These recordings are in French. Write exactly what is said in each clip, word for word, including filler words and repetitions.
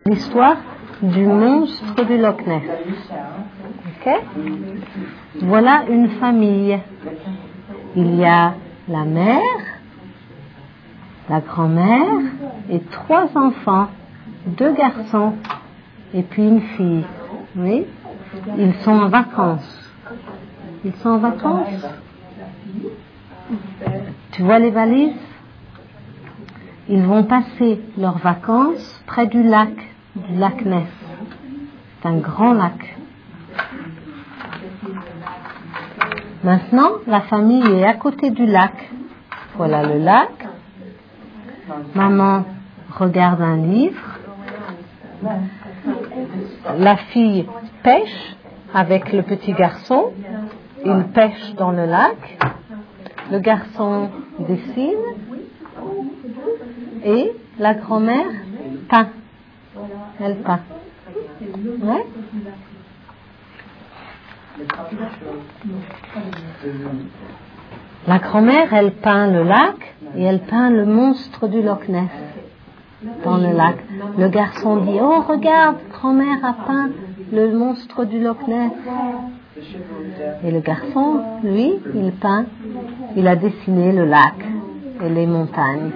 L'histoire du monstre du Loch Ness. Ok? Voilà une famille. Il y a la mère, la grand-mère et trois enfants, deux garçons et puis une fille. Oui? Ils sont en vacances. Ils sont en vacances. Tu vois les valises? Ils vont passer leurs vacances près du lac, du lac Ness. C'est un grand lac. Maintenant, la famille est à côté du lac. Voilà le lac. Maman regarde un livre. La fille pêche avec le petit garçon. Il pêche dans le lac. Le garçon dessine. Et la grand-mère peint. Elle peint. Ouais. La grand-mère, elle peint le lac et elle peint le monstre du Loch Ness dans le lac. Le garçon dit: oh, regarde, grand-mère a peint le monstre du Loch Ness. Et le garçon, lui, il peint, il a dessiné le lac et les montagnes.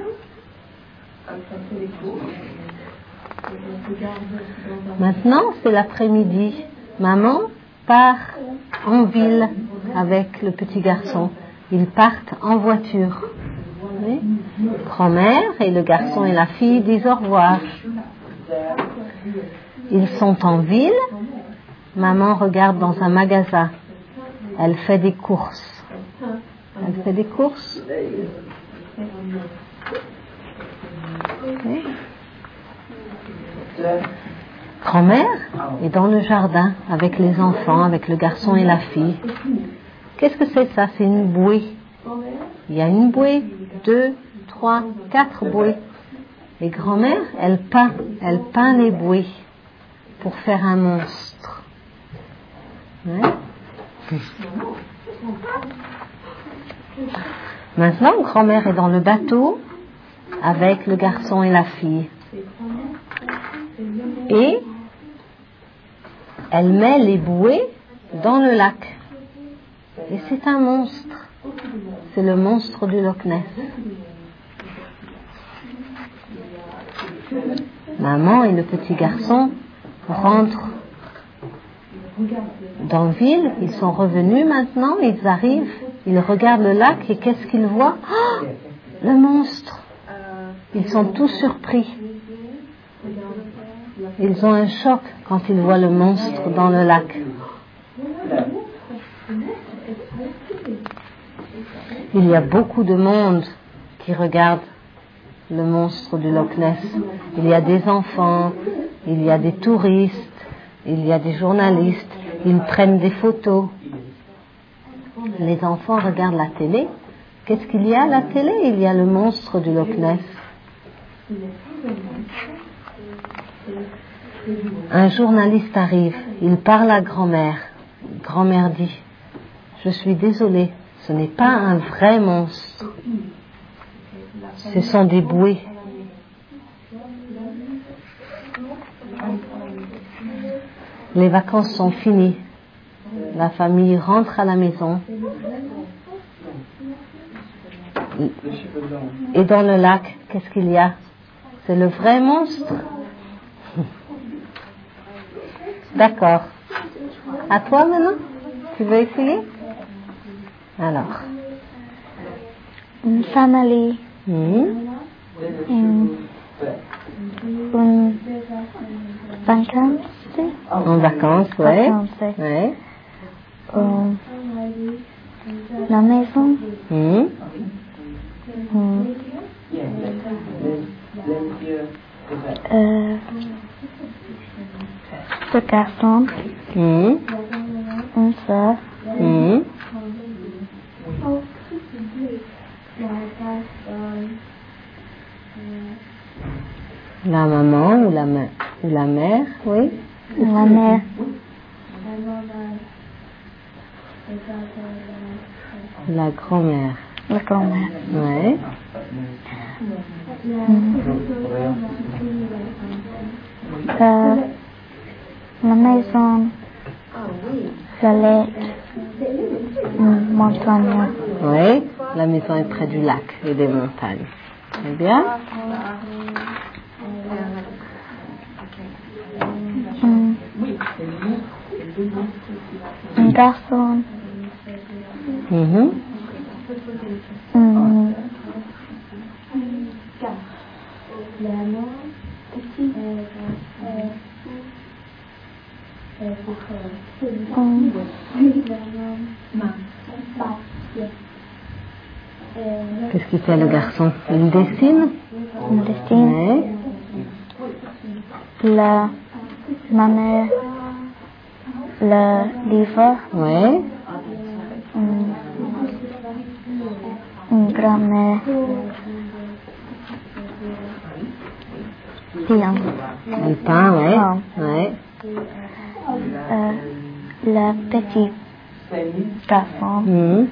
Maintenant, c'est l'après-midi. Maman part en ville avec le petit garçon. Ils partent en voiture. Oui. Grand-mère et le garçon et la fille disent au revoir. Ils sont en ville. Maman regarde dans un magasin. Elle fait des courses. Elle fait des courses. Oui. Grand-mère est dans le jardin avec les enfants, avec le garçon et la fille. Qu'est-ce que c'est ça? C'est une bouée. Il y a une bouée, deux, trois, quatre bouées. Et grand-mère, elle peint, elle peint les bouées pour faire un monstre. Ouais. Maintenant, grand-mère est dans le bateau avec le garçon et la fille. Et elle met les bouées dans le lac. Et c'est un monstre. C'est le monstre du Loch Ness. Maman et le petit garçon rentrent dans la ville. Ils sont revenus maintenant. Ils arrivent. Ils regardent le lac et qu'est-ce qu'ils voient? Oh, le monstre. Ils sont tous surpris. Ils ont un choc quand ils voient le monstre dans le lac. Il y a beaucoup de monde qui regarde le monstre du Loch Ness. Il y a des enfants, il y a des touristes, il y a des journalistes. Ils prennent des photos. Les enfants regardent la télé. Qu'est-ce qu'il y a à la télé? Il y a le monstre du Loch Ness. Un journaliste arrive, il parle à grand-mère. Grand-mère dit: je suis désolée, ce n'est pas un vrai monstre. Ce sont des bouées. Les vacances sont finies. La famille rentre à la maison. Et dans le lac, qu'est-ce qu'il y a? C'est le vrai monstre? D'accord. À toi maintenant? Tu veux essayer? Alors. Une famille. Mmh. Une, une vacances. En vacances, ouais. Vacances. Ouais. Euh, la maison. Mmh. Euh, euh, ce garçon. Mmh. Une soeur. Mmh. La maman ou la, ma- ou la mère, oui. La mère. La grand-mère. La grand-mère. Ouais. Mm. Euh, la maison, la lait, une montagne. Oui, la maison est près du lac et des montagnes. Très bien. Mm. Un garçon. Mhm. Mm. Mm. Qu'est-ce qu'il fait le garçon? Il dessine? Il dessine. Oui. La, ma mère, le livre. Oui. Mm. Une grand-mère. Bien. Elle peint, oui. Ah. Oui. Euh, le petit garçon. Mhm.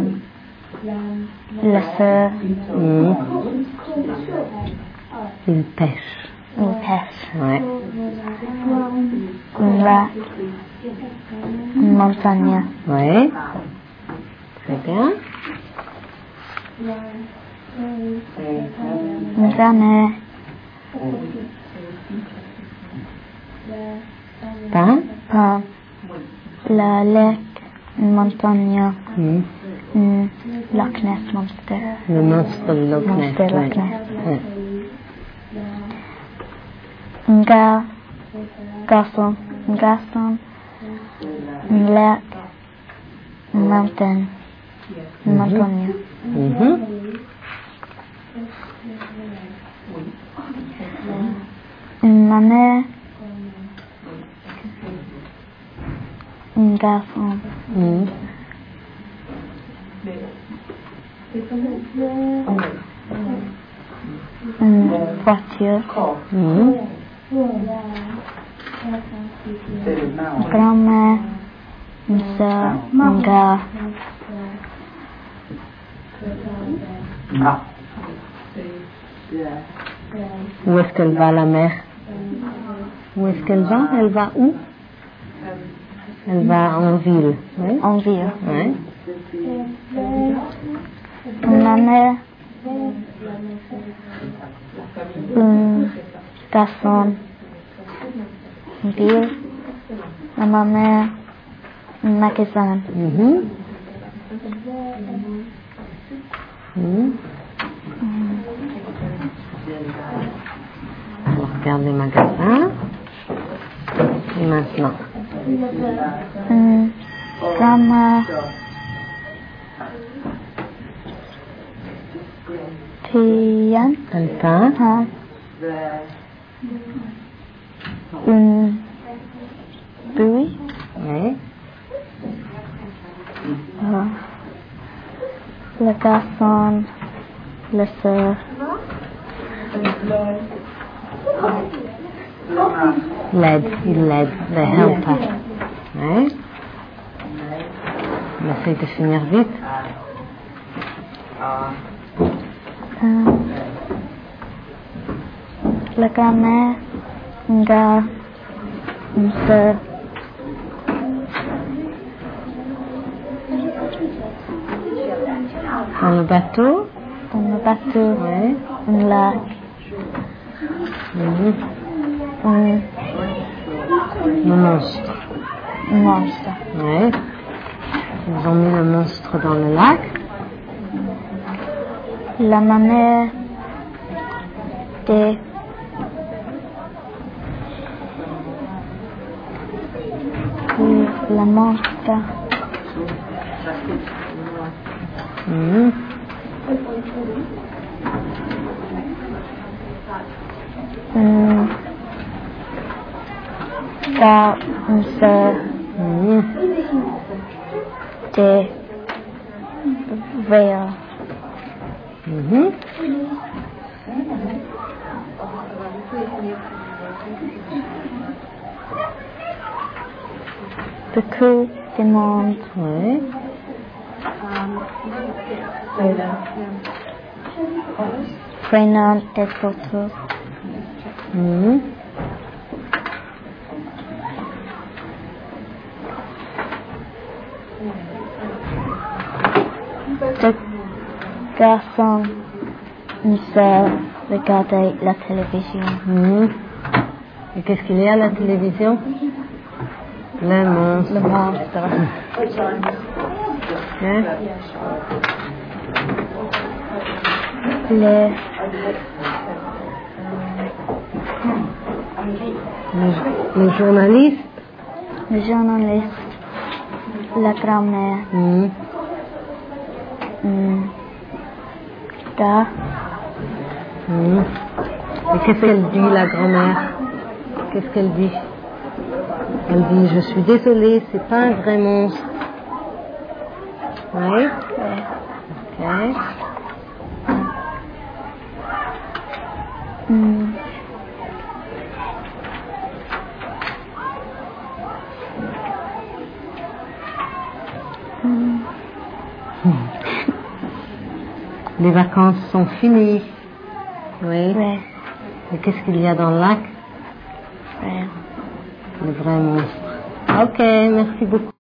La sœur. Mhm. Il pêche. Il pêche. Oui. Un lac. Une montagne. Oui. Très bien. Une grand-mère. Peint. Ah. La lac. Une montagne. Mhm. Un Loch Ness Monster. Le monstre du Loch Ness. Monster oui. Loch Ness. Oui. Un gars. Garçon. Un garçon. Un lac. Une montagne. Une montagne. Mhm. Une maman. Un garçon. Mhm. Une voiture. Mhm. Une grand-mère. Une soeur. Un gars. Où est-ce qu'elle va, la mère? Où est-ce qu'elle va? Elle va où? Elle va en ville. Oui. En ville. Oui. Ma mère. Un garçon. Une ville. Ma mère. Un magasin. Mhm. Mhm. On regarde les magasins. Et maintenant? Un grand-mère. Tian. Elle peint. Ah. Une buée. Oui. Ah. Le garçon. La sœur. L'aide. Il l'aide. Le helper. Oui. On essaye de finir vite. Euh, la grand-mère, un gars, une sœur. Dans le bateau. Dans le bateau, Oui. un lac, Mhm. un, Le monstre. un monstre. Oui. Ils ont mis le monstre dans le lac. La maman de la monstre. Mhm. Un gars, une sœur Mhm. de veille. Mhm. Beaucoup de monde. Oui. Prenant des photos. Mhm. frère sans une sœur regarder la télévision. Mhm. Et qu'est-ce qu'il y a à la télévision? Le monstre. Le monstre. Hein? Le, Le, le journaliste. le journaliste. La grand-mère. Mhm. Hmm. Da. Mhm. Et qu'est-ce qu'elle dit, la grand-mère? Qu'est-ce qu'elle dit? Elle dit, je suis désolée, c'est pas un vrai monstre. Oui? Ok. Hmm. Hmm. Les vacances sont finies. Oui. Ouais. Et qu'est-ce qu'il y a dans le lac? Ouais. Le vrai monstre. Ok, merci beaucoup.